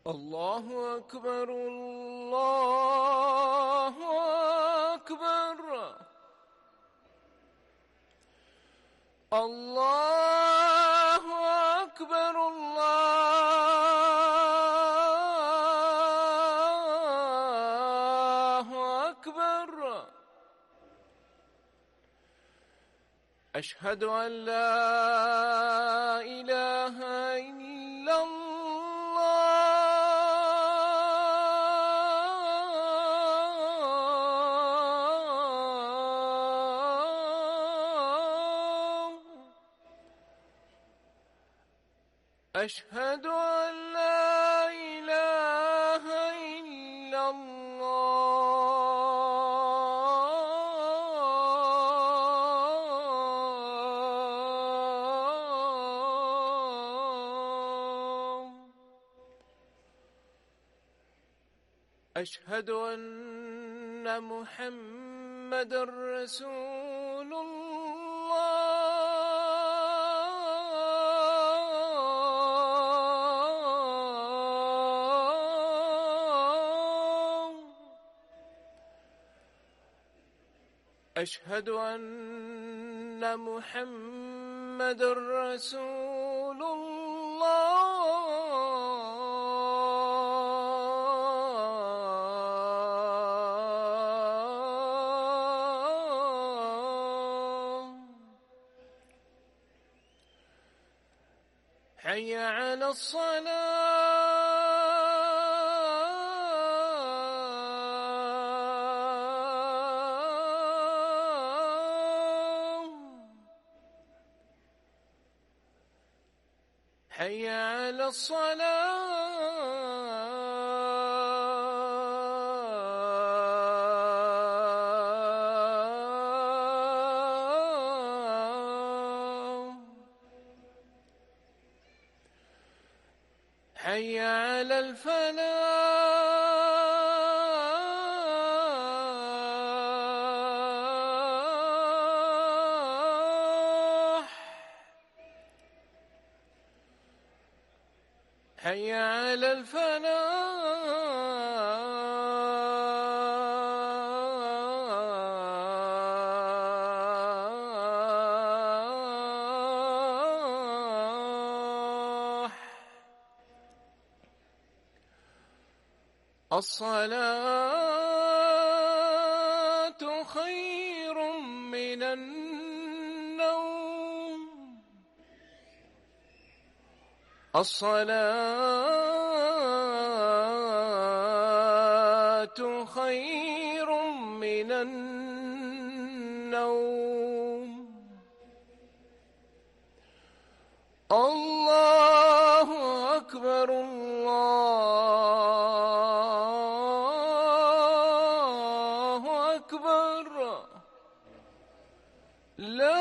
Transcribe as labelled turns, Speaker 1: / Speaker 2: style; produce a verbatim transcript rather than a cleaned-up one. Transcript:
Speaker 1: الله أكبر الله أكبر الله أكبر الله أكبر. أشهد أن لا إله إلا الله. أشهد أن لا إله إلا الله. أشهد أن محمدًا رسول الله. أشهد أن محمدًا رسول الله. حي على الصلاة. حي على الصلاة. حي على الفلاح. حي على الفلاح. الصلاة خير من النوم. الصلاة خير من النوم. الله أكبر الله أكبر. لا